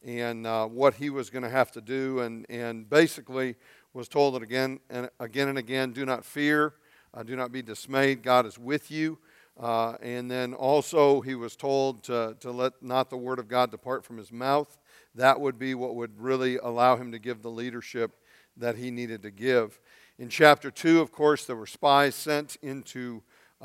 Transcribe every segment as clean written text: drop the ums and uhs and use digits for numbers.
and what he was going to have to do, and basically was told that again and again, do not fear, do not be dismayed, God is with you. And then also he was told to let not the word of God depart from his mouth. That would be what would really allow him to give the leadership that he needed to give. In chapter 2, of course, there were spies sent into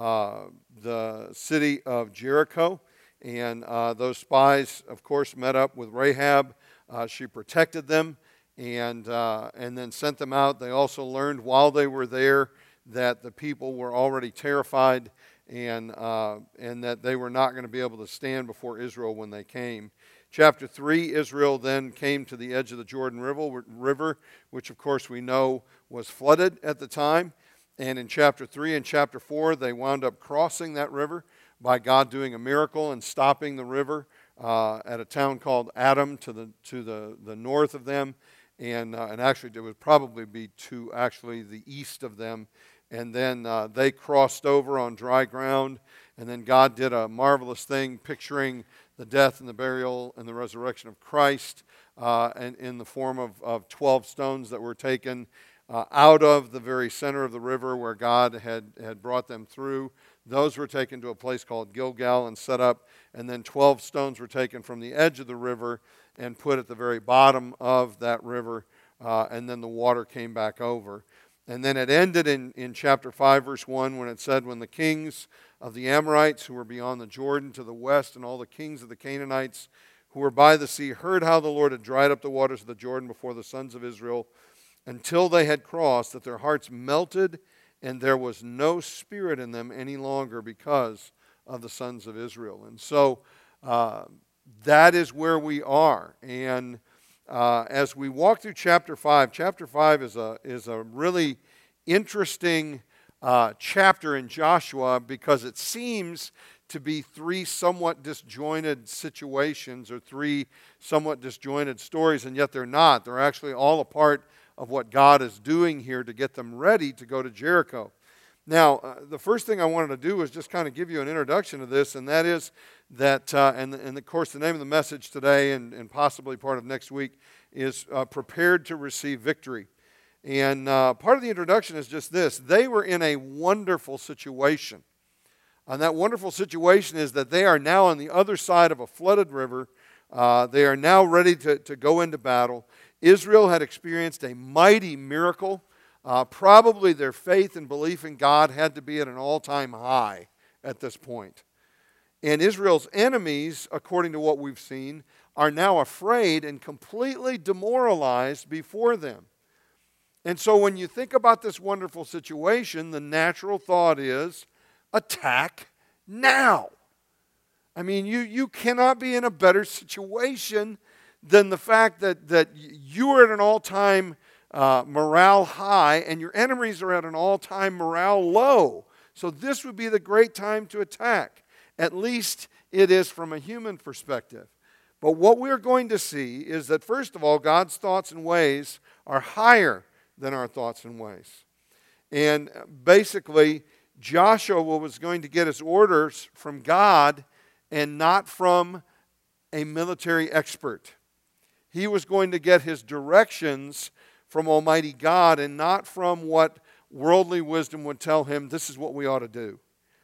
the city of Jericho. And those spies, of course, met up with Rahab. She protected them and then sent them out. They also learned while they were there that the people were already terrified and that they were not going to be able to stand before Israel when they came. Chapter 3, Israel then came to the edge of the Jordan River, which of course we know was flooded at the time. And in chapter 3 and chapter 4, they wound up crossing that river by God doing a miracle and stopping the river at a town called Adam to the north of them. And actually it would probably be to actually the east of them. And then they crossed over on dry ground. And then God did a marvelous thing picturing the death and the burial and the resurrection of Christ and in the form of 12 stones that were taken out of the very center of the river where God had brought them through. Those were taken to a place called Gilgal and set up. And then 12 stones were taken from the edge of the river and put at the very bottom of that river. And then the water came back over. And then it ended in chapter 5, verse 1, when it said, when the kings of the Amorites who were beyond the Jordan to the west and all the kings of the Canaanites who were by the sea heard how the Lord had dried up the waters of the Jordan before the sons of Israel until they had crossed, that their hearts melted and there was no spirit in them any longer because of the sons of Israel. And so that is where we are. And as we walk through chapter 5 is a really interesting chapter in Joshua because it seems to be three somewhat disjointed situations or three somewhat disjointed stories, and yet they're not. They're actually all a part of what God is doing here to get them ready to go to Jericho. Now, the first thing I wanted to do was just kind of give you an introduction to this, and that is that, and of course the name of the message today and possibly part of next week is Prepared to Receive Victory. And part of the introduction is just this. They were in a wonderful situation. And that wonderful situation is that they are now on the other side of a flooded river. They are now ready to go into battle. Israel had experienced a mighty miracle. Probably their faith and belief in God had to be at an all-time high at this point. And Israel's enemies, according to what we've seen, are now afraid and completely demoralized before them. And so when you think about this wonderful situation, the natural thought is, attack now. I mean, you cannot be in a better situation than the fact that you are at an all-time morale high and your enemies are at an all-time morale low. So this would be the great time to attack. At least it is from a human perspective. But what we're going to see is that, first of all, God's thoughts and ways are higher than our thoughts and ways. And basically, Joshua was going to get his orders from God and not from a military expert. He was going to get his directions from Almighty God and not from what worldly wisdom would tell him, this is what we ought to do.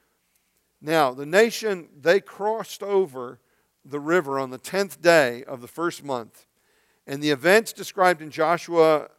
Now, the nation, they crossed over the river on the 10th day of the first month. And the events described in Joshua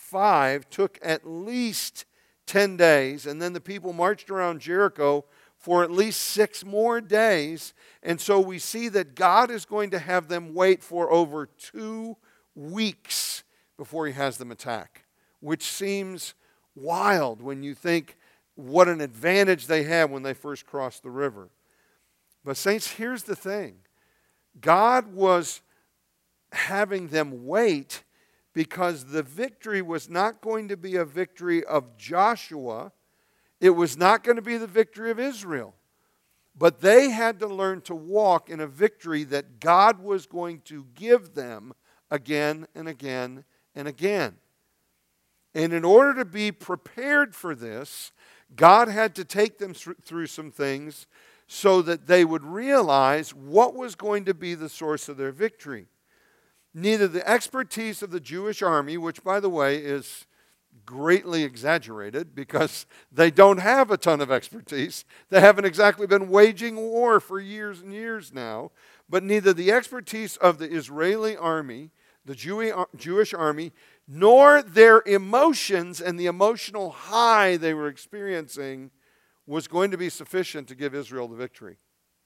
5 took at least 10 days. And then the people marched around Jericho for at least 6 more days. And so we see that God is going to have them wait for over 2 weeks before he has them attack, which seems wild when you think what an advantage they had when they first crossed the river. But saints, here's the thing. God was having them wait because the victory was not going to be a victory of Joshua. It was not going to be the victory of Israel. But they had to learn to walk in a victory that God was going to give them again and again and again. And in order to be prepared for this, God had to take them through some things so that they would realize what was going to be the source of their victory. neither the expertise of the Jewish army, which, by the way, is greatly exaggerated because they don't have a ton of expertise. They haven't exactly been waging war for years and years now. But neither the expertise of the Israeli army, the Jewish army, nor their emotions and the emotional high they were experiencing was going to be sufficient to give Israel the victory.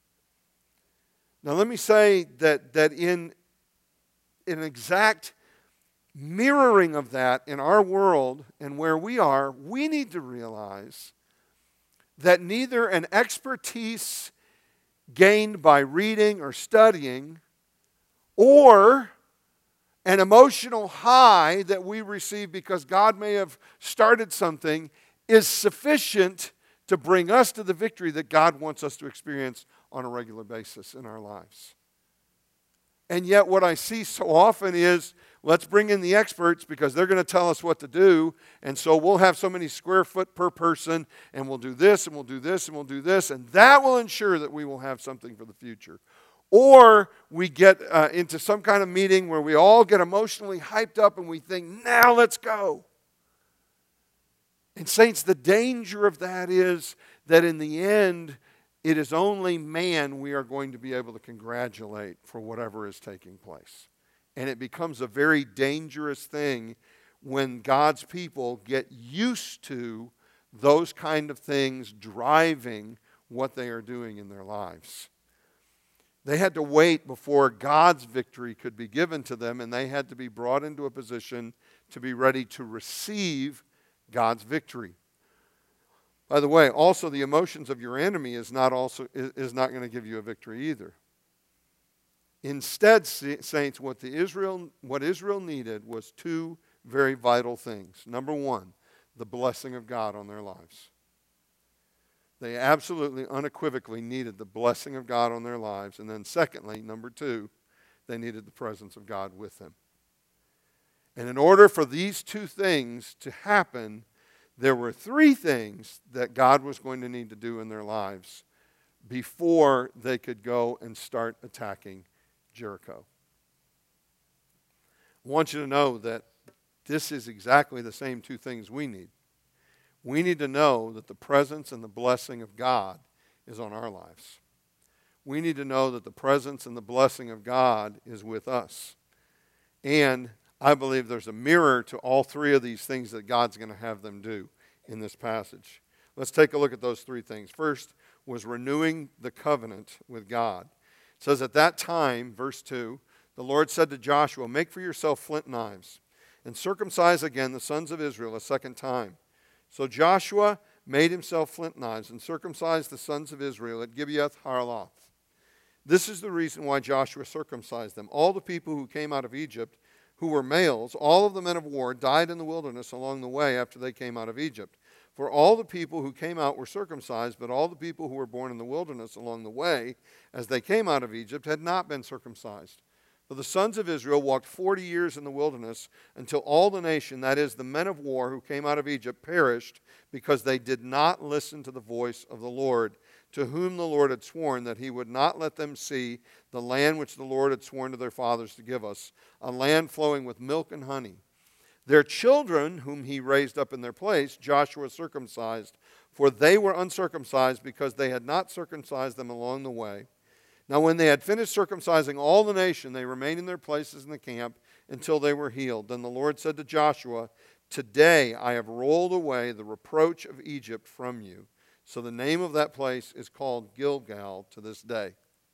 Now let me say that in an exact mirroring of that in our world and where we are, we need to realize that neither an expertise gained by reading or studying or an emotional high that we receive because God may have started something is sufficient to bring us to the victory that God wants us to experience on a regular basis in our lives. And yet what I see so often is, let's bring in the experts because they're going to tell us what to do. And so we'll have so many square foot per person, and we'll do this, and we'll do this, and we'll do this. And that will ensure that we will have something for the future. Or we get into some kind of meeting where we all get emotionally hyped up and we think, now let's go. And saints, the danger of that is that in the end, it is only man we are going to be able to congratulate for whatever is taking place. And it becomes a very dangerous thing when God's people get used to those kind of things driving what they are doing in their lives. They had to wait before God's victory could be given to them, and they had to be brought into a position to be ready to receive God's victory. By the way, also the emotions of your enemy is not going to give you a victory either. Instead, saints, what Israel needed was two very vital things. Number one, the blessing of God on their lives. They absolutely, unequivocally needed the blessing of God on their lives. And then secondly, number two, they needed the presence of God with them. And in order for these two things to happen, there were three things that God was going to need to do in their lives before they could go and start attacking Jericho. I want you to know that this is exactly the same two things we need. We need to know that the presence and the blessing of God is on our lives. We need to know that the presence and the blessing of God is with us. And I believe there's a mirror to all three of these things that God's going to have them do in this passage. Let's take a look at those three things. First was renewing the covenant with God. It says at that time, verse 2, the Lord said to Joshua, make for yourself flint knives and circumcise again the sons of Israel a second time. So Joshua made himself flint knives and circumcised the sons of Israel at Gibeath Haraloth. This is the reason why Joshua circumcised them. All the people who came out of Egypt who were males, all of the men of war, died in the wilderness along the way after they came out of Egypt. For all the people who came out were circumcised, but all the people who were born in the wilderness along the way, as they came out of Egypt, had not been circumcised. For the sons of Israel walked 40 years in the wilderness until all the nation, that is, the men of war who came out of Egypt, perished because they did not listen to the voice of the Lord, to whom the Lord had sworn that he would not let them see the land which the Lord had sworn to their fathers to give us, a land flowing with milk and honey. Their children, whom he raised up in their place, Joshua circumcised, for they were uncircumcised because they had not circumcised them along the way. Now when they had finished circumcising all the nation, they remained in their places in the camp until they were healed. Then the Lord said to Joshua, today I have rolled away the reproach of Egypt from you. So the name of that place is called Gilgal to this day.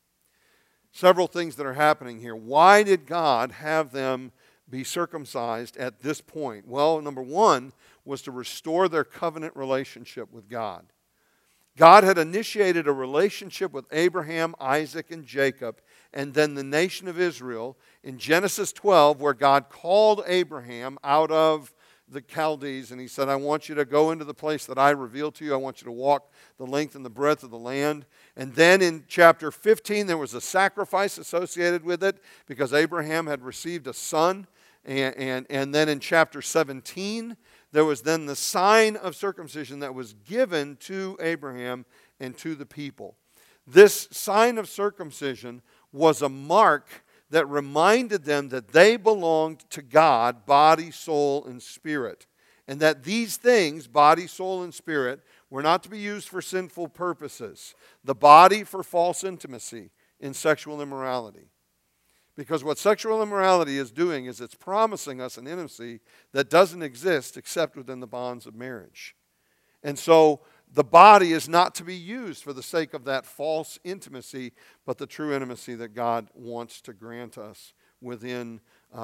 Several things that are happening here. Why did God have them be circumcised at this point? Well, number one was to restore their covenant relationship with God. God had initiated a relationship with Abraham, Isaac, and Jacob, and then the nation of Israel in Genesis 12, where God called Abraham out of the Chaldees, and he said, I want you to go into the place that I revealed to you. I want you to walk the length and the breadth of the land. And then in chapter 15, there was a sacrifice associated with it because Abraham had received a son. And then in chapter 17, there was then the sign of circumcision that was given to Abraham and to the people. This sign of circumcision was a mark that reminded them that they belonged to God, body, soul, and spirit. And that these things, body, soul, and spirit, were not to be used for sinful purposes. The body for false intimacy in sexual immorality. Because what sexual immorality is doing is it's promising us an intimacy that doesn't exist except within the bonds of marriage. And so the body is not to be used for the sake of that false intimacy, but the true intimacy that God wants to grant us within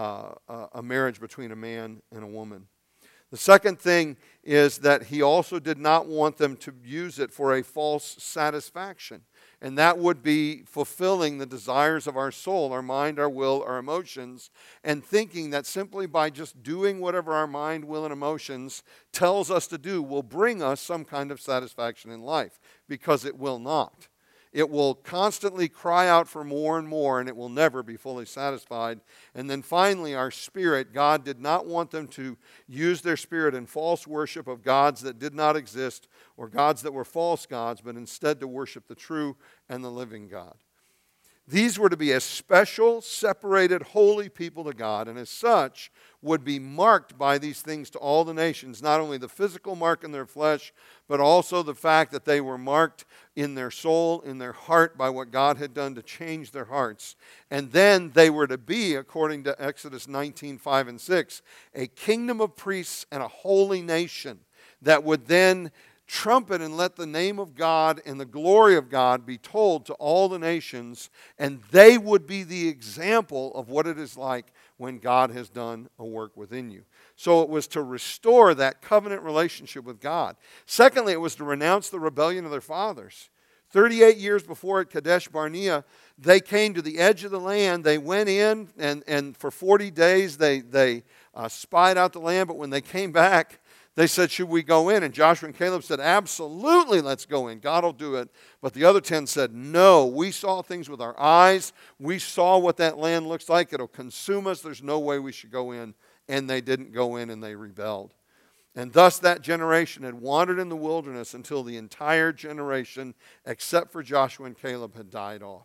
a marriage between a man and a woman. The second thing is that he also did not want them to use it for a false satisfaction. And that would be fulfilling the desires of our soul, our mind, our will, our emotions, and thinking that simply by just doing whatever our mind, will, and emotions tells us to do will bring us some kind of satisfaction in life, because it will not. It will constantly cry out for more and more, and it will never be fully satisfied. And then finally, our spirit, God did not want them to use their spirit in false worship of gods that did not exist or gods that were false gods, but instead to worship the true and the living God. These were to be a special, separated, holy people to God, and as such would be marked by these things to all the nations, not only the physical mark in their flesh, but also the fact that they were marked in their soul, in their heart, by what God had done to change their hearts. And then they were to be, according to Exodus 19:5 and 6, a kingdom of priests and a holy nation that would then trumpet and let the name of God and the glory of God be told to all the nations, and they would be the example of what it is like when God has done a work within you. So it was to restore that covenant relationship with God. Secondly, it was to renounce the rebellion of their fathers. 38 years before at Kadesh Barnea, they came to the edge of the land. They went in, and for 40 days they spied out the land, but when they came back, they said, should we go in? And Joshua and Caleb said, absolutely, let's go in. God will do it. But the other 10 said, no, we saw things with our eyes. We saw what that land looks like. It'll consume us. There's no way we should go in. And they didn't go in, and they rebelled. And thus that generation had wandered in the wilderness until the entire generation, except for Joshua and Caleb, had died off.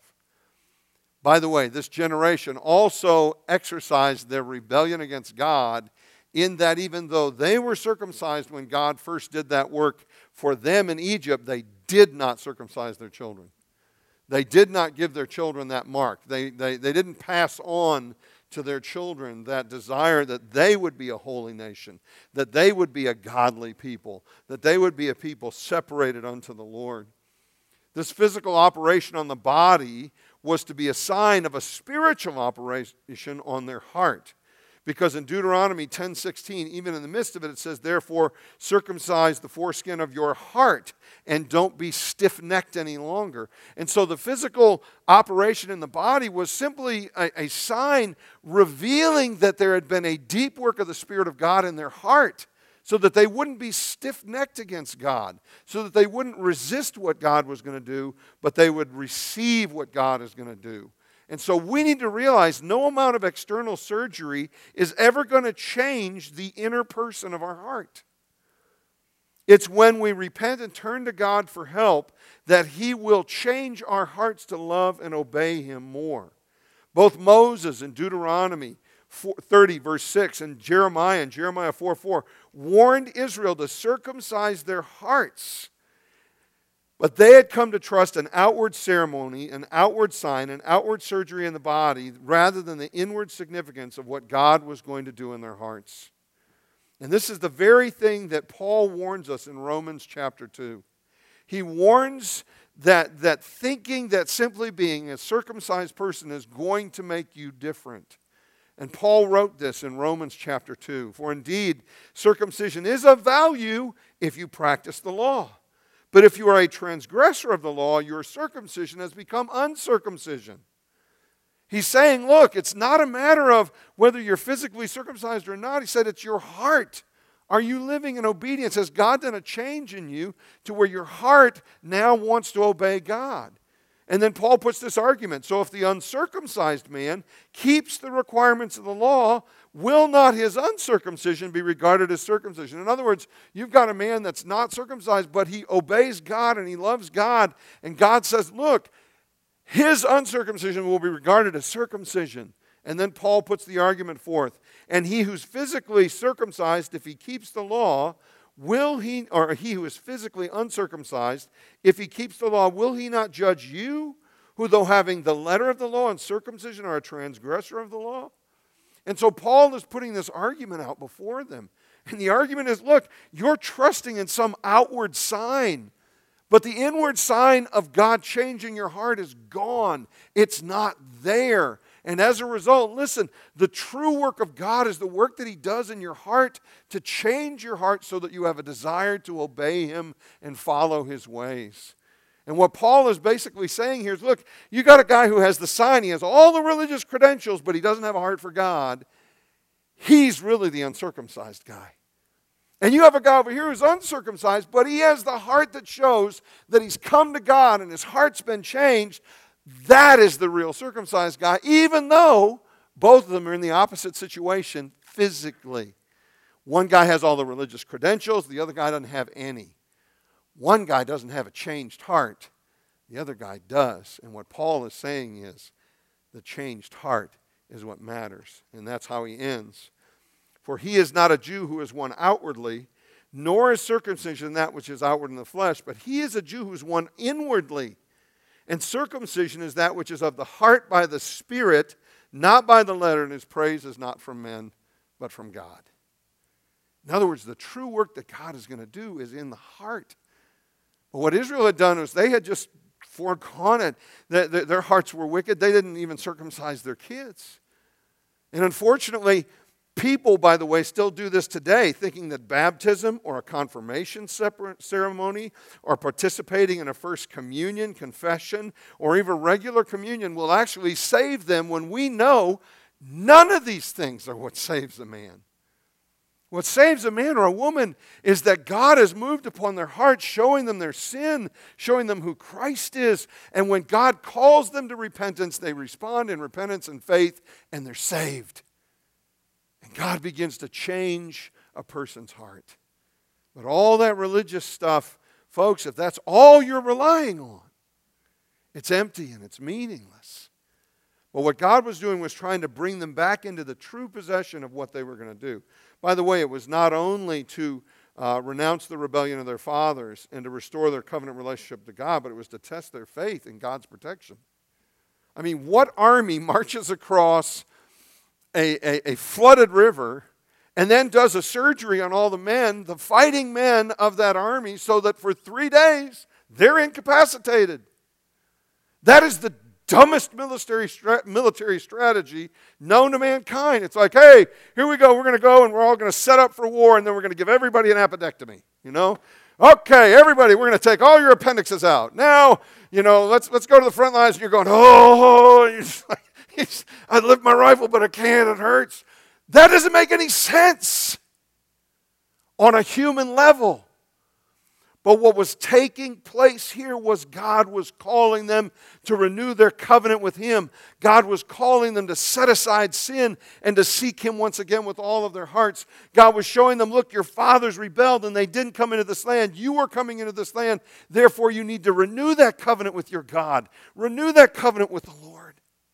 By the way, this generation also exercised their rebellion against God, in that even though they were circumcised when God first did that work for them in Egypt, they did not circumcise their children. They did not give their children that mark. They didn't pass on to their children that desire that they would be a holy nation, that they would be a godly people, that they would be a people separated unto the Lord. This physical operation on the body was to be a sign of a spiritual operation on their heart. Because in Deuteronomy 10:16, even in the midst of it, it says, therefore, circumcise the foreskin of your heart and don't be stiff-necked any longer. And so the physical operation in the body was simply a sign revealing that there had been a deep work of the Spirit of God in their heart, so that they wouldn't be stiff-necked against God, so that they wouldn't resist what God was going to do, but they would receive what God is going to do. And so we need to realize no amount of external surgery is ever going to change the inner person of our heart. It's when we repent and turn to God for help that He will change our hearts to love and obey Him more. Both Moses in Deuteronomy 30 verse 6 and Jeremiah in Jeremiah 4:4 warned Israel to circumcise their hearts. But they had come to trust an outward ceremony, an outward sign, an outward surgery in the body, rather than the inward significance of what God was going to do in their hearts. And this is the very thing that Paul warns us in Romans chapter 2. He warns that thinking that simply being a circumcised person is going to make you different. And Paul wrote this in Romans chapter 2. For indeed, circumcision is of value if you practice the law. But if you are a transgressor of the law, your circumcision has become uncircumcision. He's saying, look, it's not a matter of whether you're physically circumcised or not. He said it's your heart. Are you living in obedience? Has God done a change in you to where your heart now wants to obey God? And then Paul puts this argument. So if the uncircumcised man keeps the requirements of the law, will not his uncircumcision be regarded as circumcision? In other words, you've got a man that's not circumcised, but he obeys God and he loves God. And God says, look, his uncircumcision will be regarded as circumcision. And then Paul puts the argument forth. And he who's physically circumcised, if he keeps the law, will he, or he who is physically uncircumcised, if he keeps the law, will he not judge you, who though having the letter of the law and circumcision are a transgressor of the law? And so Paul is putting this argument out before them. And the argument is, look, you're trusting in some outward sign. But the inward sign of God changing your heart is gone. It's not there. And as a result, listen, the true work of God is the work that he does in your heart to change your heart so that you have a desire to obey him and follow his ways. And what Paul is basically saying here is, look, you got a guy who has the sign, he has all the religious credentials, but he doesn't have a heart for God. He's really the uncircumcised guy. And you have a guy over here who's uncircumcised, but he has the heart that shows that he's come to God and his heart's been changed. That is the real circumcised guy, even though both of them are in the opposite situation physically. One guy has all the religious credentials, the other guy doesn't have any. One guy doesn't have a changed heart, the other guy does. And what Paul is saying is the changed heart is what matters. And that's how he ends. For he is not a Jew who is one outwardly, nor is circumcision that which is outward in the flesh, but he is a Jew who is one inwardly. And circumcision is that which is of the heart by the Spirit, not by the letter, and his praise is not from men, but from God. In other words, the true work that God is going to do is in the heart. But what Israel had done was they had just foregone it. Their hearts were wicked. They didn't even circumcise their kids. And unfortunately, people, by the way, still do this today, thinking that baptism or a confirmation ceremony or participating in a first communion, confession, or even regular communion will actually save them, when we know none of these things are what saves a man. What saves a man or a woman is that God has moved upon their hearts, showing them their sin, showing them who Christ is. And when God calls them to repentance, they respond in repentance and faith, and they're saved. And God begins to change a person's heart. But all that religious stuff, folks, if that's all you're relying on, it's empty and it's meaningless. But what God was doing was trying to bring them back into the true possession of what they were going to do. By the way, it was not only to renounce the rebellion of their fathers and to restore their covenant relationship to God, but it was to test their faith in God's protection. I mean, what army marches across a flooded river and then does a surgery on all the men, the fighting men of that army, so that for 3 days they're incapacitated? That is the dumbest military strategy known to mankind. It's like, hey, here we go. We're going to go and we're all going to set up for war, and then we're going to give everybody an appendectomy, you know? Okay, everybody, we're going to take all your appendixes out. Now, you know, let's go to the front lines, and you're going, oh, you're just like, I lift my rifle, but I can't, it hurts. That doesn't make any sense on a human level. But what was taking place here was God was calling them to renew their covenant with him. God was calling them to set aside sin and to seek him once again with all of their hearts. God was showing them, look, your fathers rebelled and they didn't come into this land. You are coming into this land. Therefore, you need to renew that covenant with your God. Renew that covenant with the Lord.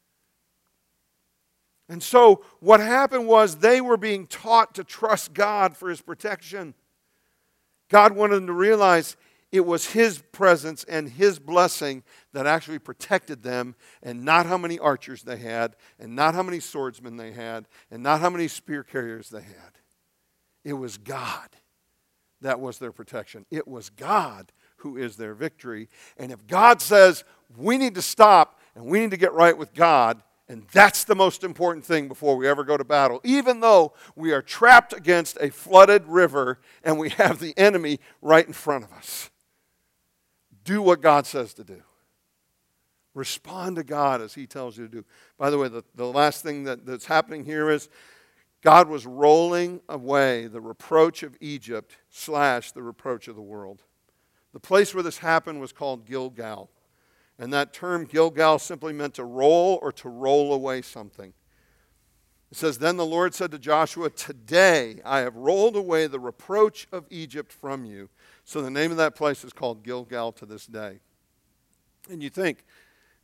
And so what happened was they were being taught to trust God for his protection. God wanted them to realize it was his presence and his blessing that actually protected them, and not how many archers they had, and not how many swordsmen they had, and not how many spear carriers they had. It was God that was their protection. It was God who is their victory. And if God says we need to stop and we need to get right with God, and that's the most important thing before we ever go to battle, even though we are trapped against a flooded river and we have the enemy right in front of us. Do what God says to do. Respond to God as he tells you to do. By the way, the last thing that's happening here is God was rolling away the reproach of Egypt / the reproach of the world. The place where this happened was called Gilgal. And that term Gilgal simply meant to roll or to roll away something. It says, then the Lord said to Joshua, today I have rolled away the reproach of Egypt from you. So the name of that place is called Gilgal to this day. And you think,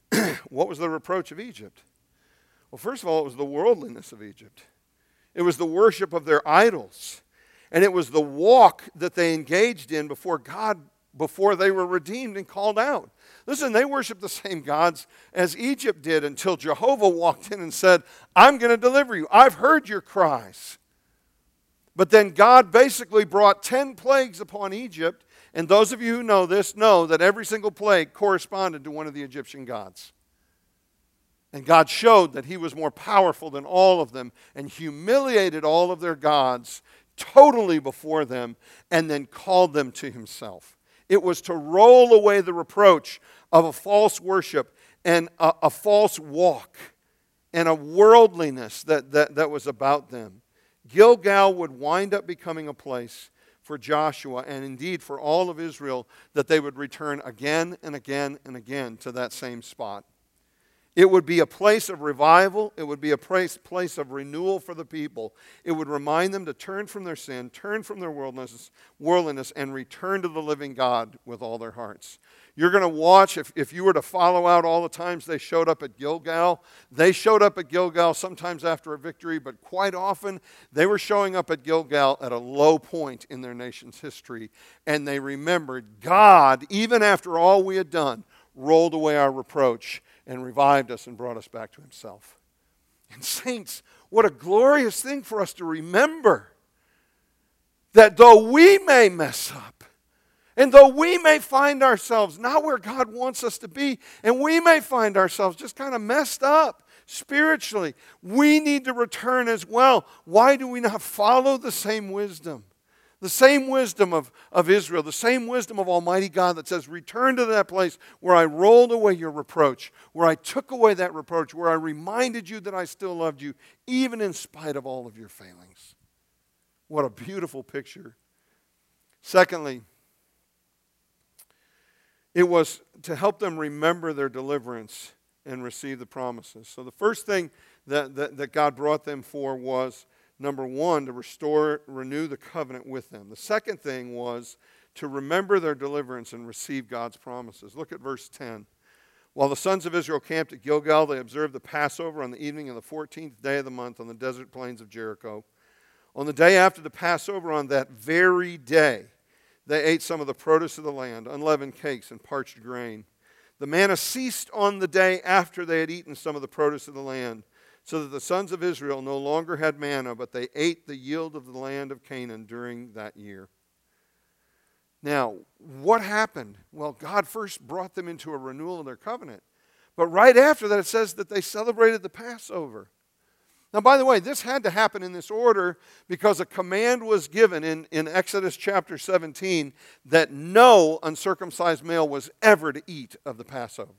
What was the reproach of Egypt? Well, first of all, it was the worldliness of Egypt. It was the worship of their idols. And it was the walk that they engaged in before God, before they were redeemed and called out. Listen, they worshiped the same gods as Egypt did until Jehovah walked in and said, I'm going to deliver you. I've heard your cries. But then God basically brought 10 plagues upon Egypt. And those of you who know this know that every single plague corresponded to one of the Egyptian gods. And God showed that he was more powerful than all of them and humiliated all of their gods totally before them and then called them to himself. It was to roll away the reproach of a false worship and a false walk and a worldliness that was about them. Gilgal would wind up becoming a place for Joshua and indeed for all of Israel that they would return again and again and again to that same spot. It would be a place of revival. It would be a place of renewal for the people. It would remind them to turn from their sin, turn from their worldliness, and return to the living God with all their hearts. You're going to watch, if you were to follow out all the times they showed up at Gilgal, they showed up at Gilgal sometimes after a victory, but quite often they were showing up at Gilgal at a low point in their nation's history. And they remembered God, even after all we had done, rolled away our reproach and revived us and brought us back to himself. And saints, what a glorious thing for us to remember that though we may mess up, and though we may find ourselves not where God wants us to be, and we may find ourselves just kind of messed up spiritually, we need to return as well. Why do we not follow the same wisdom? The same wisdom of Israel, the same wisdom of Almighty God that says, return to that place where I rolled away your reproach, where I took away that reproach, where I reminded you that I still loved you, even in spite of all of your failings. What a beautiful picture. Secondly, it was to help them remember their deliverance and receive the promises. So the first thing that God brought them for was, number one, to renew the covenant with them. The second thing was to remember their deliverance and receive God's promises. Look at verse 10. While the sons of Israel camped at Gilgal, they observed the Passover on the evening of the 14th day of the month on the desert plains of Jericho. On the day after the Passover, on that very day, they ate some of the produce of the land, unleavened cakes and parched grain. The manna ceased on the day after they had eaten some of the produce of the land, so that the sons of Israel no longer had manna, but they ate the yield of the land of Canaan during that year. Now, what happened? Well, God first brought them into a renewal of their covenant. But right after that, it says that they celebrated the Passover. Now, by the way, this had to happen in this order because a command was given in Exodus chapter 17 that no uncircumcised male was ever to eat of the Passover.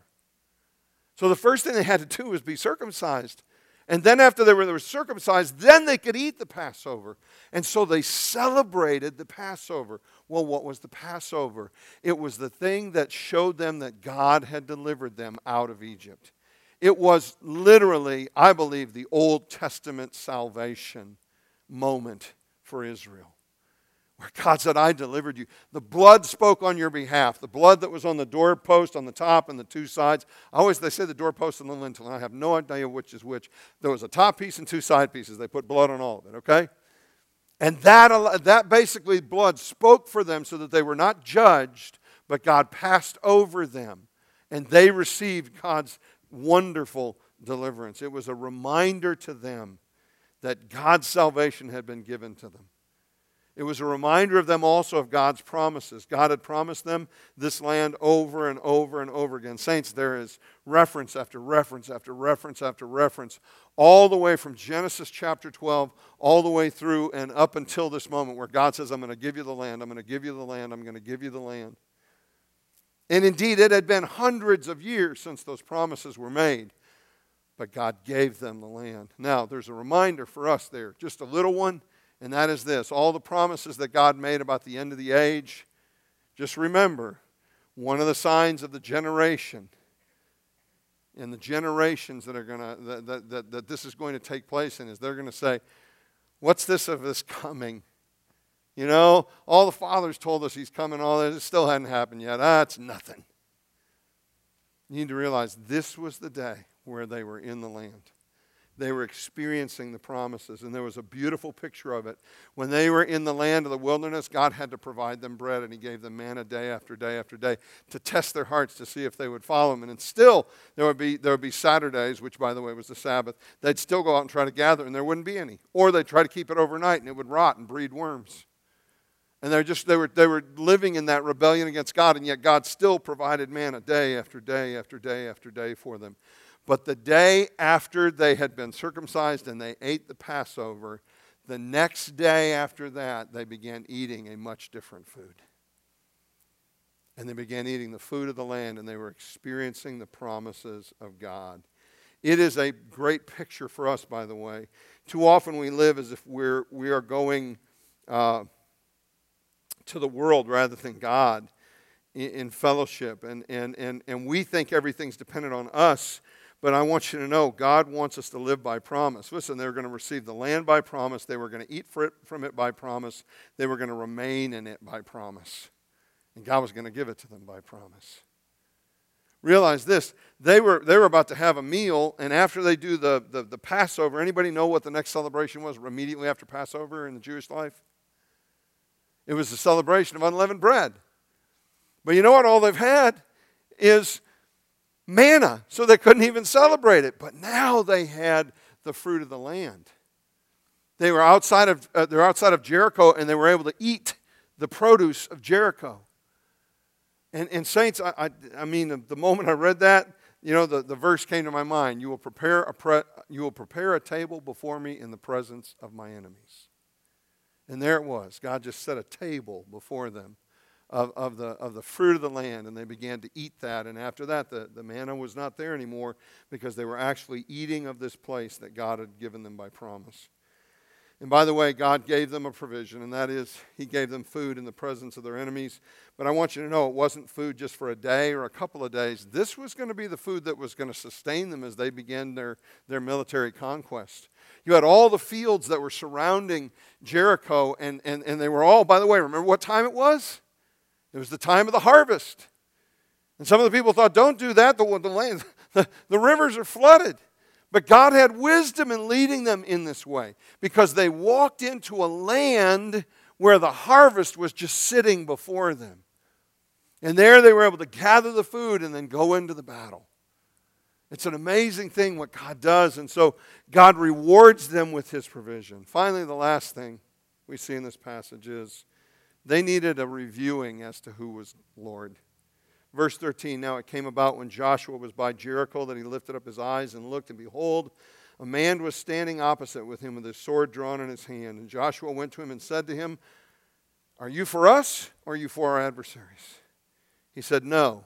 So the first thing they had to do was be circumcised. And then after they were circumcised, then they could eat the Passover. And so they celebrated the Passover. Well, what was the Passover? It was the thing that showed them that God had delivered them out of Egypt. It was literally, I believe, the Old Testament salvation moment for Israel, where God said, I delivered you. The blood spoke on your behalf. The blood that was on the doorpost on the top and the two sides. They say the doorpost and the lintel, and I have no idea which is which. There was a top piece and two side pieces. They put blood on all of it, okay? And that basically blood spoke for them so that they were not judged, but God passed over them. And they received God's wonderful deliverance. It was a reminder to them that God's salvation had been given to them. It was a reminder of them also of God's promises. God had promised them this land over and over and over again. Saints, there is reference after reference after reference after reference, all the way from Genesis chapter 12, all the way through and up until this moment where God says, I'm going to give you the land, I'm going to give you the land, I'm going to give you the land. And indeed, it had been hundreds of years since those promises were made, but God gave them the land. Now, there's a reminder for us there, just a little one. And that is this, all the promises that God made about the end of the age, just remember, one of the signs of the generation and the generations that are going to, that this is going to take place in is they're going to say, what's this of this coming? You know, all the fathers told us he's coming, all that, it still hadn't happened yet. It's nothing. You need to realize this was the day where they were in the land. They were experiencing the promises, and there was a beautiful picture of it. When they were in the land of the wilderness, God had to provide them bread, and he gave them manna day after day after day to test their hearts to see if they would follow him. And still, there would be Saturdays, which, by the way, was the Sabbath. They'd still go out and try to gather, and there wouldn't be any. Or they'd try to keep it overnight, and it would rot and breed worms. And they were living in that rebellion against God, and yet God still provided manna day after day after day after day for them. But the day after they had been circumcised and they ate the Passover, the next day after that, they began eating a much different food. And they began eating the food of the land, and they were experiencing the promises of God. It is a great picture for us, by the way. Too often we live as if we are going to the world rather than God in fellowship. And we think everything's dependent on us. But I want you to know, God wants us to live by promise. Listen, they were going to receive the land by promise. They were going to eat from it by promise. They were going to remain in it by promise. And God was going to give it to them by promise. Realize this, they were about to have a meal, and after they do the Passover, anybody know what the next celebration was immediately after Passover in the Jewish life? It was the celebration of unleavened bread. But you know what? All they've had is manna, so they couldn't even celebrate it. But now they had the fruit of the land. They were outside of Jericho, and they were able to eat the produce of Jericho. And saints, I mean, the moment I read that, you know, the verse came to my mind. You will prepare a table before me in the presence of my enemies. And there it was. God just set a table before them of the fruit of the land, and they began to eat that. And after that, the manna was not there anymore because they were actually eating of this place that God had given them by promise. And by the way, God gave them a provision, and that is he gave them food in the presence of their enemies. But I want you to know it wasn't food just for a day or a couple of days. This was going to be the food that was going to sustain them as they began their military conquest. You had all the fields that were surrounding Jericho, and they were all, by the way, remember what time it was? It was the time of the harvest. And some of the people thought, don't do that, the rivers are flooded. But God had wisdom in leading them in this way because they walked into a land where the harvest was just sitting before them. And there they were able to gather the food and then go into the battle. It's an amazing thing what God does. And so God rewards them with his provision. Finally, the last thing we see in this passage is they needed a reviewing as to who was Lord. Verse 13, now it came about when Joshua was by Jericho that he lifted up his eyes and looked, and behold, a man was standing opposite with him with his sword drawn in his hand. And Joshua went to him and said to him, are you for us or are you for our adversaries? He said, no.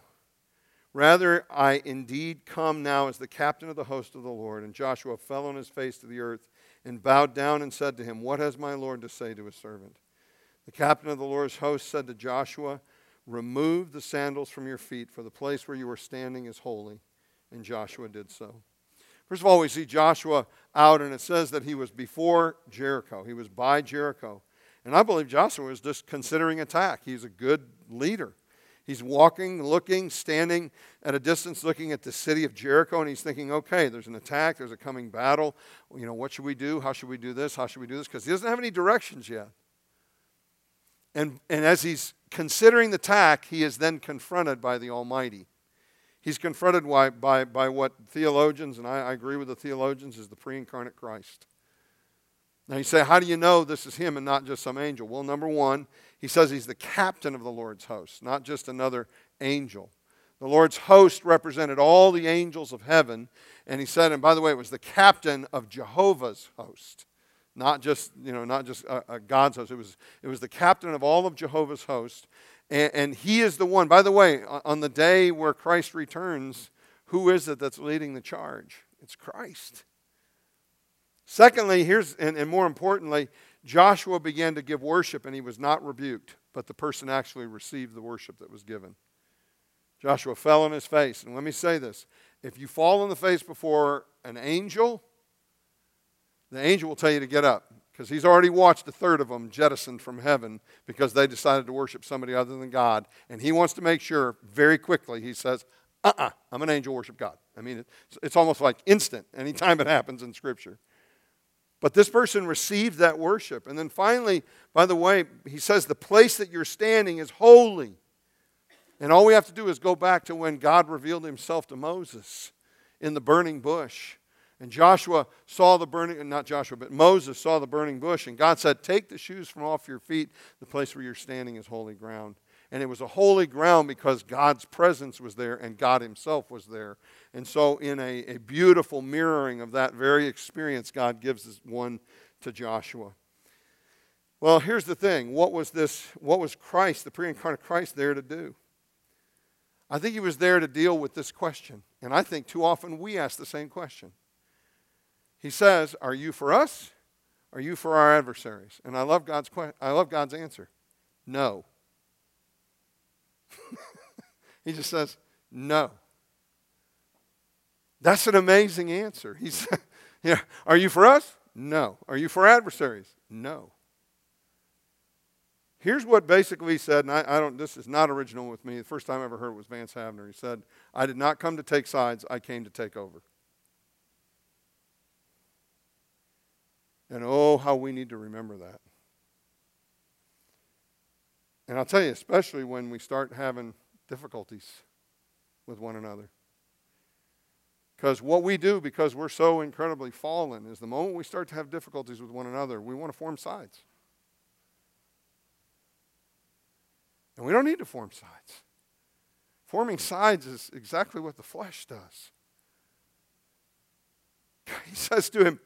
Rather, I indeed come now as the captain of the host of the Lord. And Joshua fell on his face to the earth and bowed down and said to him, what has my Lord to say to his servant? The captain of the Lord's host said to Joshua, remove the sandals from your feet, for the place where you are standing is holy. And Joshua did so. First of all, we see Joshua out, and it says that he was before Jericho. He was by Jericho. And I believe Joshua was just considering attack. He's a good leader. He's walking, looking, standing at a distance, looking at the city of Jericho, and he's thinking, okay, there's an attack, there's a coming battle. You know, what should we do? How should we do this? How should we do this? Because he doesn't have any directions yet. And as he's considering the attack, he is then confronted by the Almighty. He's confronted by what theologians, and I agree with the theologians, is the pre-incarnate Christ. Now you say, how do you know this is him and not just some angel? Well, number one, he says he's the captain of the Lord's host, not just another angel. The Lord's host represented all the angels of heaven, and he said, and by the way, it was the captain of Jehovah's host. Not just God's host. It was the captain of all of Jehovah's host. And he is the one. By the way, on the day where Christ returns, who is it that's leading the charge? It's Christ. Secondly, and more importantly, Joshua began to give worship, and he was not rebuked, but the person actually received the worship that was given. Joshua fell on his face. And let me say this. If you fall on the face before an angel, the angel will tell you to get up because he's already watched a third of them jettisoned from heaven because they decided to worship somebody other than God. And he wants to make sure very quickly, he says, I'm an angel, worship God. I mean, it's almost like instant anytime it happens in Scripture. But this person received that worship. And then finally, by the way, he says the place that you're standing is holy. And all we have to do is go back to when God revealed himself to Moses in the burning bush. And Joshua saw the burning, not Joshua, but Moses saw the burning bush. And God said, take the shoes from off your feet. The place where you're standing is holy ground. And it was a holy ground because God's presence was there and God himself was there. And so in a beautiful mirroring of that very experience, God gives this one to Joshua. Well, here's the thing. What was Christ, the pre-incarnate Christ, there to do? I think he was there to deal with this question. And I think too often we ask the same question. He says, are you for us? Are you for our adversaries? And I love God's answer. No. He just says, no. That's an amazing answer. He said, yeah, are you for us? No. Are you for adversaries? No. Here's what basically he said, and this is not original with me. The first time I ever heard it was Vance Havner. He said, I did not come to take sides, I came to take over. And oh, how we need to remember that. And I'll tell you, especially when we start having difficulties with one another. Because what we do, because we're so incredibly fallen, is the moment we start to have difficulties with one another, we want to form sides. And we don't need to form sides. Forming sides is exactly what the flesh does. He says to him,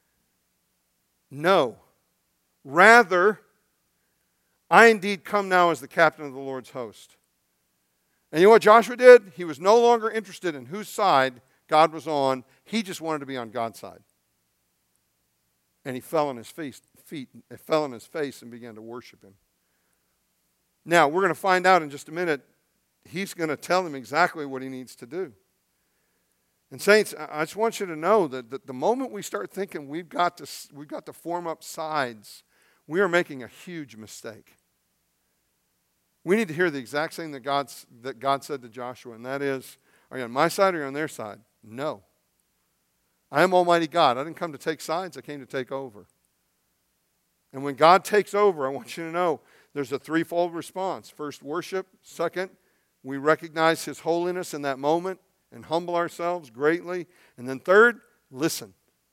no. Rather, I indeed come now as the captain of the Lord's host. And you know what Joshua did? He was no longer interested in whose side God was on. He just wanted to be on God's side. And he fell on his face and began to worship him. Now, we're going to find out in just a minute, he's going to tell him exactly what he needs to do. And saints, I just want you to know that the moment we start thinking we've got to form up sides, we are making a huge mistake. We need to hear the exact same that God said to Joshua, and that is, are you on my side or are you on their side? No. I am Almighty God. I didn't come to take sides, I came to take over. And when God takes over, I want you to know there's a threefold response. First, worship. Second, we recognize his holiness in that moment and humble ourselves greatly. And then third, listen.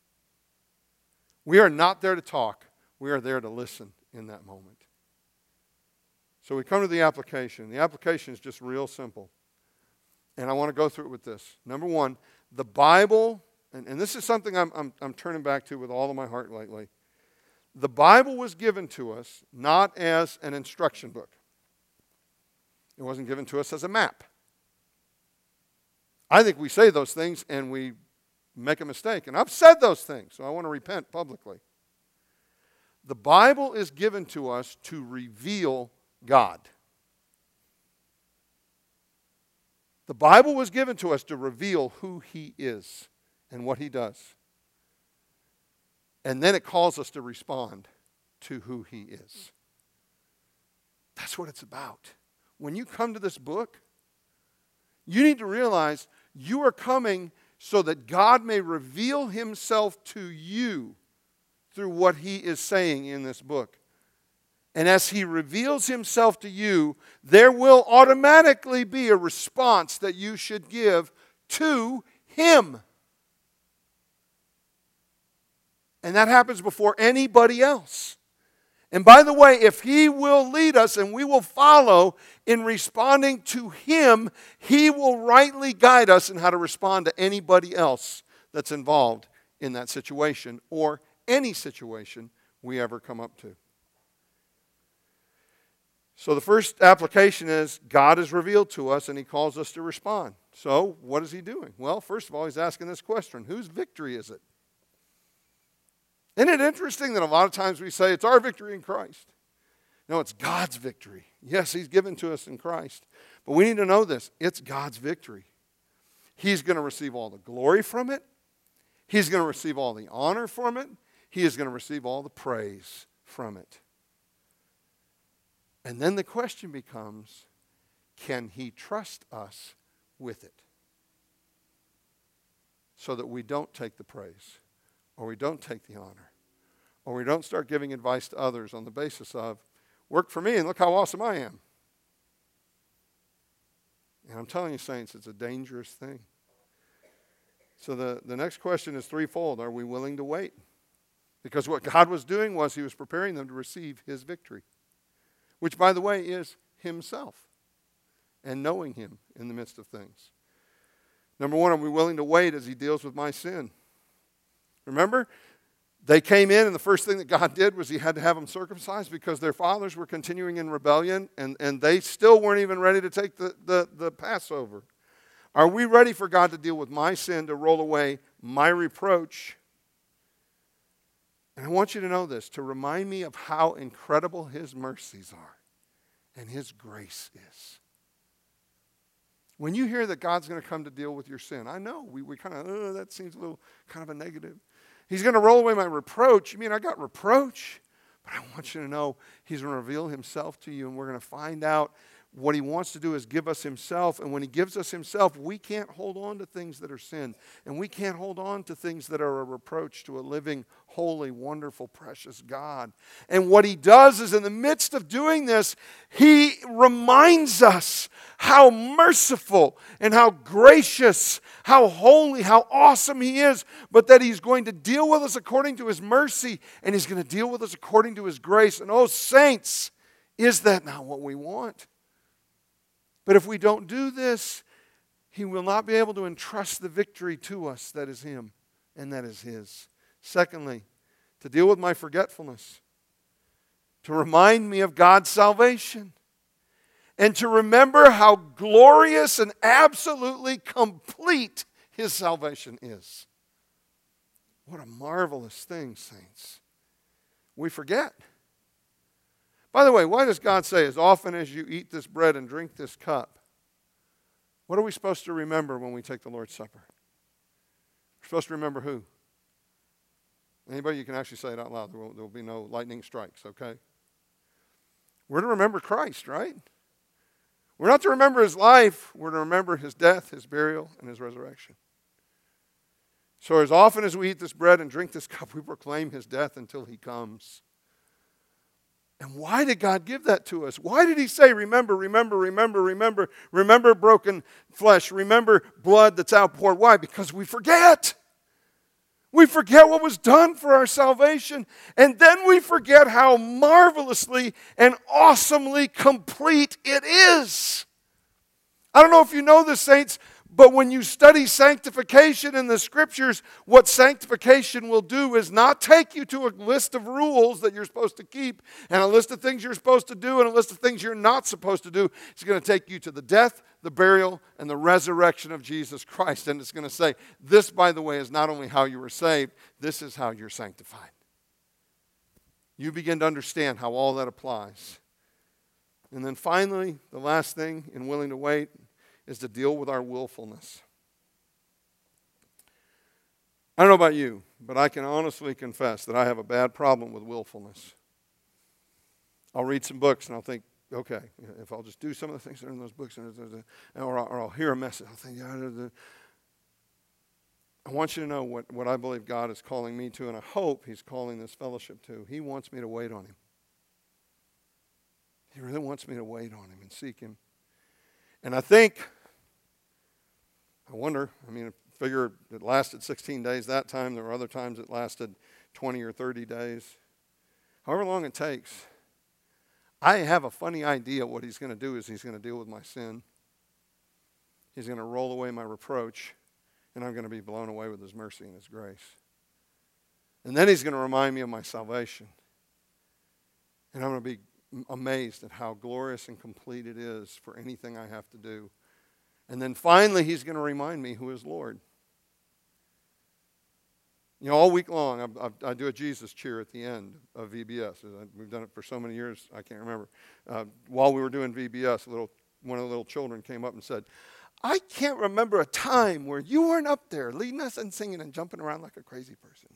We are not there to talk. We are there to listen in that moment. So we come to the application. The application is just real simple. And I want to go through it with this. Number one, the Bible, and this is something I'm turning back to with all of my heart lately. The Bible was given to us not as an instruction book. It wasn't given to us as a map. I think we say those things and we make a mistake. And I've said those things, so I want to repent publicly. The Bible is given to us to reveal God. The Bible was given to us to reveal who he is and what he does. And then it calls us to respond to who he is. That's what it's about. When you come to this book, you need to realize you are coming so that God may reveal himself to you through what he is saying in this book. And as he reveals himself to you, there will automatically be a response that you should give to him. And that happens before anybody else. And by the way, if he will lead us and we will follow in responding to him, he will rightly guide us in how to respond to anybody else that's involved in that situation or any situation we ever come up to. So the first application is God is revealed to us and he calls us to respond. So what is he doing? Well, first of all, he's asking this question: whose victory is it? Isn't it interesting that a lot of times we say it's our victory in Christ? No, it's God's victory. Yes, he's given to us in Christ. But we need to know this. It's God's victory. He's going to receive all the glory from it. He's going to receive all the honor from it. He is going to receive all the praise from it. And then the question becomes, can he trust us with it? so that we don't take the praise, or we don't take the honor, or we don't start giving advice to others on the basis of, work for me and look how awesome I am. And I'm telling you, saints, it's a dangerous thing. So the next question is threefold. Are we willing to wait? Because what God was doing was he was preparing them to receive his victory, which, by the way, is himself and knowing him in the midst of things. Number one, are we willing to wait as he deals with my sin? Remember, they came in, and the first thing that God did was he had to have them circumcised because their fathers were continuing in rebellion, and they still weren't even ready to take the Passover. Are we ready for God to deal with my sin, to roll away my reproach? And I want you to know this, to remind me of how incredible his mercies are and his grace is. When you hear that God's going to come to deal with your sin, I know we kind of, that seems a little kind of a negative. He's going to roll away my reproach. You mean I got reproach? But I want you to know he's going to reveal himself to you, and we're going to find out what he wants to do is give us himself. And when he gives us himself, we can't hold on to things that are sin. And we can't hold on to things that are a reproach to a living, holy, wonderful, precious God. And what he does is in the midst of doing this, he reminds us how merciful and how gracious, how holy, how awesome he is, but that he's going to deal with us according to his mercy, and he's going to deal with us according to his grace. And oh, saints, is that not what we want? But if we don't do this, he will not be able to entrust the victory to us that is him and that is his. Secondly, to deal with my forgetfulness, to remind me of God's salvation, and to remember how glorious and absolutely complete his salvation is. What a marvelous thing, saints. We forget. By the way, why does God say, as often as you eat this bread and drink this cup? What are we supposed to remember when we take the Lord's Supper? We're supposed to remember who? Anybody? You can actually say it out loud. There will be no lightning strikes, okay? We're to remember Christ, right? We're not to remember his life. We're to remember his death, his burial, and his resurrection. So as often as we eat this bread and drink this cup, we proclaim his death until he comes. And why did God give that to us? Why did he say, remember, remember, remember, remember, remember broken flesh, remember blood that's outpoured? Why? Because we forget. We forget what was done for our salvation. And then we forget how marvelously and awesomely complete it is. I don't know if you know this, saints, but when you study sanctification in the scriptures, what sanctification will do is not take you to a list of rules that you're supposed to keep and a list of things you're supposed to do and a list of things you're not supposed to do. It's going to take you to the death, the burial, and the resurrection of Jesus Christ. And it's going to say, this, by the way, is not only how you were saved, this is how you're sanctified. You begin to understand how all that applies. And then finally, the last thing in willing to wait is to deal with our willfulness. I don't know about you, but I can honestly confess that I have a bad problem with willfulness. I'll read some books and I'll think, okay, if I'll just do some of the things that are in those books, or I'll hear a message, I'll think, I want you to know what I believe God is calling me to, and I hope he's calling this fellowship to. He wants me to wait on him. He really wants me to wait on him and seek him. And I wonder, I figure it lasted 16 days that time. There were other times it lasted 20 or 30 days. However long it takes, I have a funny idea what he's going to do is he's going to deal with my sin. He's going to roll away my reproach, and I'm going to be blown away with his mercy and his grace. And then he's going to remind me of my salvation. And I'm going to be amazed at how glorious and complete it is for anything I have to do. And then finally, he's going to remind me who is Lord. You know, all week long, I do a Jesus cheer at the end of VBS. We've done it for so many years, I can't remember. While we were doing VBS, one of the little children came up and said, I can't remember a time where you weren't up there leading us and singing and jumping around like a crazy person.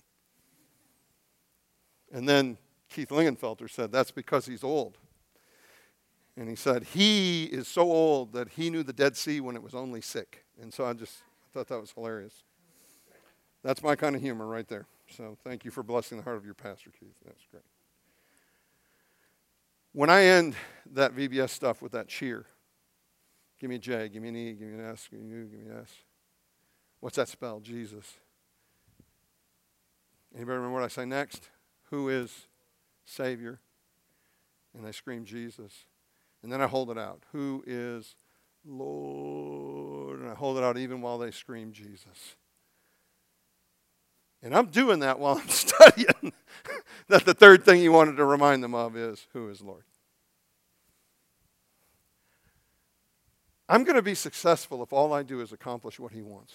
And then Keith Lingenfelter said, that's because he's old. And he said, he is so old that he knew the Dead Sea when it was only sick. And so I thought that was hilarious. That's my kind of humor right there. So thank you for blessing the heart of your pastor, Keith. That's great. When I end that VBS stuff with that cheer, give me a J, give me an E, give me an S, give me an U, give me an S. What's that spell? Jesus. Anybody remember what I say next? Who is Savior? And they scream Jesus. And then I hold it out. Who is Lord? And I hold it out even while they scream Jesus. And I'm doing that while I'm studying. That the third thing you wanted to remind them of is, who is Lord? I'm going to be successful if all I do is accomplish what he wants.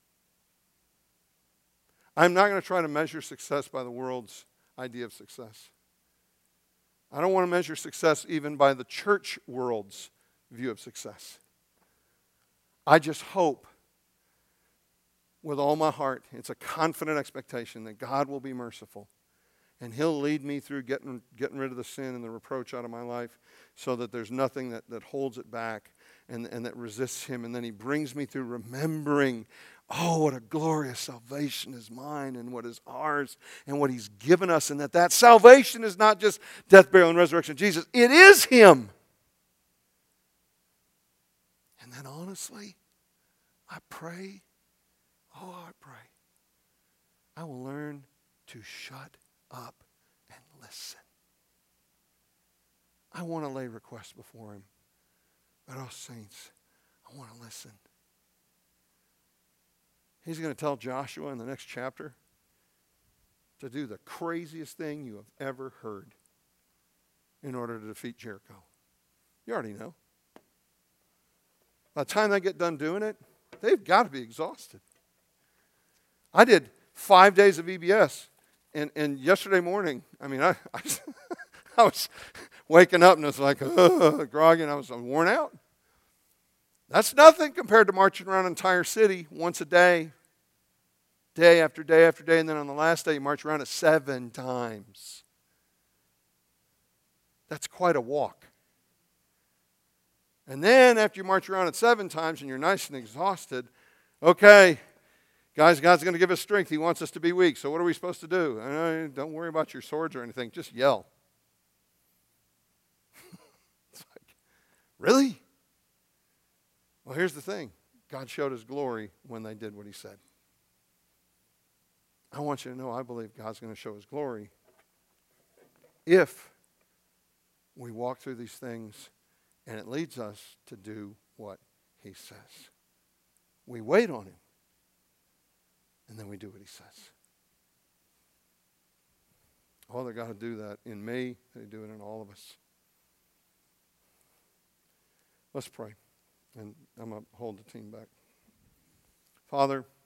I'm not going to try to measure success by the world's idea of success. I don't want to measure success even by the church world's view of success. I just hope with all my heart, it's a confident expectation that God will be merciful and he'll lead me through getting rid of the sin and the reproach out of my life so that there's nothing that holds it back and that resists him. And then he brings me through remembering, oh, what a glorious salvation is mine and what is ours and what he's given us, and that salvation is not just death, burial, and resurrection of Jesus. It is him. And then honestly, I pray, I will learn to shut up and listen. I want to lay requests before him. But oh, saints, I want to listen. He's going to tell Joshua in the next chapter to do the craziest thing you have ever heard in order to defeat Jericho. You already know. By the time they get done doing it, they've got to be exhausted. I did 5 days of VBS, and yesterday morning, I was waking up and it's like, groggy, and I was worn out. That's nothing compared to marching around an entire city once a day, day after day after day, and then on the last day you march around it 7 times. That's quite a walk. And then after you march around it 7 times and you're nice and exhausted, okay, guys, God's going to give us strength. He wants us to be weak. So what are we supposed to do? Don't worry about your swords or anything. Just yell. It's like, really? Well, here's the thing. God showed his glory when they did what he said. I want you to know I believe God's going to show his glory if we walk through these things and it leads us to do what he says. We wait on him, and then we do what he says. Father, God, do that in me, they do it in all of us. Let's pray, and I'm going to hold the team back. Father,